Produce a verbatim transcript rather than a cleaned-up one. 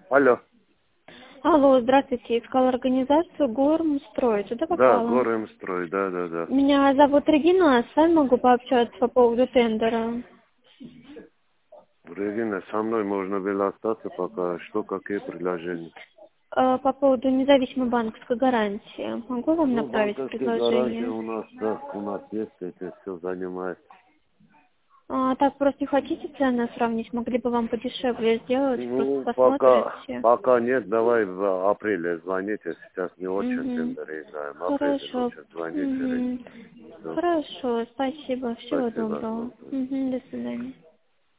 Алло. Алло, здравствуйте. Искала организацию Гормстрой. Туда Да, попала? Гормстрой, да, да, да. Меня зовут Регина, а с вами могу пообщаться по поводу тендера. Регина, со мной можно было остаться пока. Что, какие предложения? Э, По поводу независимой банковской гарантии. Могу вам Ну, направить банковские гарантии предложение? у нас, да, у нас есть, это все занимает. А, так, просто не хотите цены сравнить? Могли бы вам подешевле сделать? Просто Ну, пока, посмотрите. пока нет, давай в апреле звоните. Сейчас не очень Угу. тендеры играем. В апреле Хорошо. лучше звоните. Угу. Все, Хорошо, спасибо. Всего спасибо. доброго. Угу, до свидания.